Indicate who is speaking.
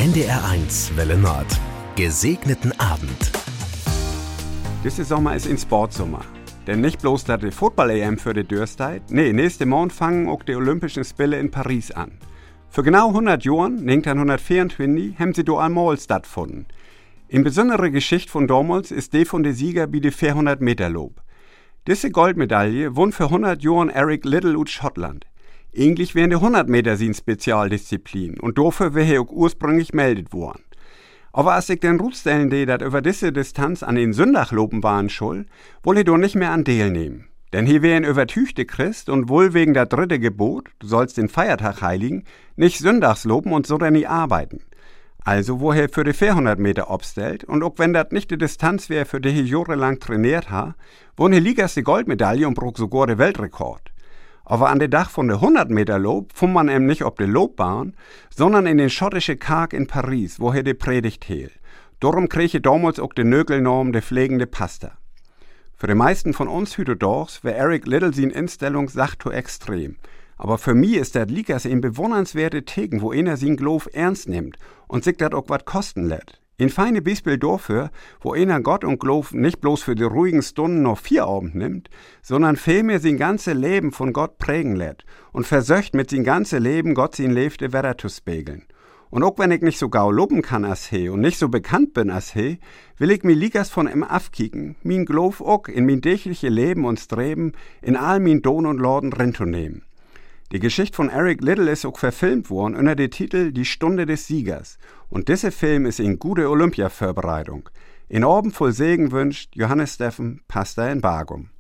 Speaker 1: NDR1 Welle Nord. Gesegneten Abend.
Speaker 2: Diese Sommer ist ein Sportsommer. Denn nicht bloß dass die Football-EM für die Dürstheit, nee, nächste Monat fangen auch die Olympischen Spiele in Paris an. Für genau 100 Jahren, 1924, haben sie da einmal stattgefunden. In besondere Geschichte von damals ist die von der Sieger bei der 400 Meter Lob. Diese Goldmedaille won für 100 Jahren Eric Liddell aus Schottland. Eigentlich wären die 100 Meter sein Spezialdisziplin und dafür wäre er auch ursprünglich meldet worden. Aber als ich den Rufstellen dass über diese Distanz an den Sonntag loben waren soll, woll ich doch nicht mehr an Deal nehmen. Denn hier wäre ein übertüchte Christ und wohl wegen der dritte Gebot, du sollst den Feiertag heiligen, nicht sonntags loben und so dann nie arbeiten. Also wo er für die 400 Meter abstellt und auch wenn das nicht die Distanz wäre, für die er jahrelang trainiert hat, won er liegers die Goldmedaille und braucht sogar den Weltrekord. Aber an der Dach von der 100 Meter Lob fuhr man eben nicht auf der Lobbahn, sondern in den schottischen Karg in Paris, wo er die Predigt hielt. Darum krieg ich damals auch den Nögelnorm der pflegende Pastor. Für die meisten von uns hütedorchs wär Eric Liddell sin Instellung sacht zu extrem. Aber für mich ist das liegers ein bewundernswerte Tegen, wo einer sin Glauf ernst nimmt und sich dat auch wat kosten lässt. Ein feine Beispiel dafür, wo einer Gott und Glauf nicht bloß für die ruhigen Stunden noch 4 Abend nimmt, sondern vielmehr sein ganze Leben von Gott prägen lässt und versöcht mit sein ganze Leben Gott sein Lebte weiter zu spiegeln. Und auch wenn ich nicht so gau loben kann als he und nicht so bekannt bin als he, will ich mir liegers von ihm afkicken, min Glauf auch in min tägliche Leben und Streben in all min Don und Lorden reinzunehmen. Die Geschichte von Eric Liddell ist auch verfilmt worden unter dem Titel Die Stunde des Siegers. Und dieser Film ist in gute Olympia-Vorbereitung. In Abend voll Segen wünscht Johannes Steffen, Pastor in Bargum.